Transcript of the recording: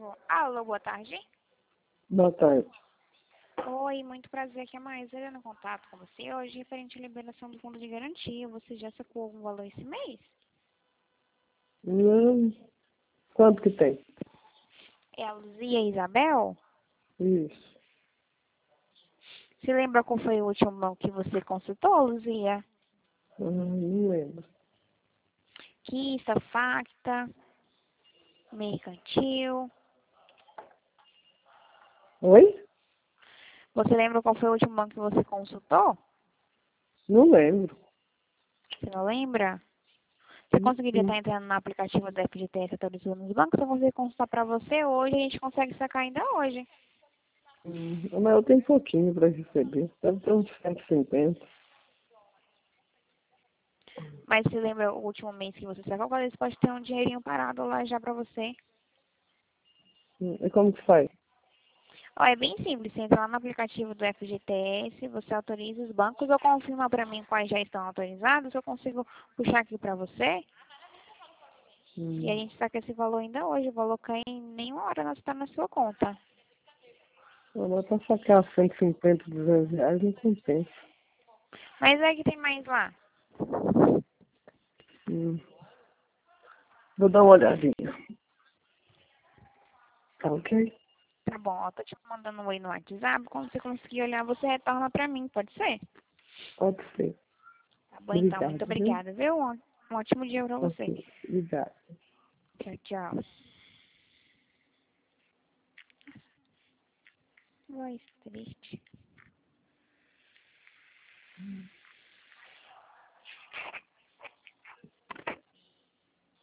Alô, boa tarde. Boa tarde. Oi, muito prazer, aqui é a Maísa no contato com você hoje referente à liberação do fundo de garantia. Você já sacou algum valor esse mês? Não. Quanto que tem? É a Luzia e a Isabel? Isso. Se lembra qual foi o último banco que você consultou, Luzia? Não lembro. Quista, Facta, Mercantil. Oi? Você lembra qual foi o último banco que você consultou? Não lembro. Você não lembra? Você conseguiria estar entrando no aplicativo da FGTS atualizando os bancos? Eu consigo consultar para você hoje, a gente consegue sacar ainda hoje. Mas eu tenho pouquinho para receber. Deve ter uns 150. Mas se lembra o último mês que você sacou, às vezes pode ter um dinheirinho parado lá já para você. E como que faz? Ó, é bem simples, você entra lá no aplicativo do FGTS, você autoriza os bancos ou confirma para mim quais já estão autorizados, eu consigo puxar aqui para você e a gente saca esse valor ainda hoje. O valor cai em nenhuma hora, não está na sua conta. Mas para sacar 150, 200 reais não compensa. Mas é que tem mais lá. Vou dar uma olhadinha. Tá ok? Tá bom, ó, tô te mandando um oi no WhatsApp. Quando você conseguir olhar, você retorna pra mim, pode ser? Pode ser. Tá bom, então. Muito Obrigado, viu? obrigada, viu? Um ótimo dia pra você. Ok. Obrigado. Tchau, tchau. Voz triste.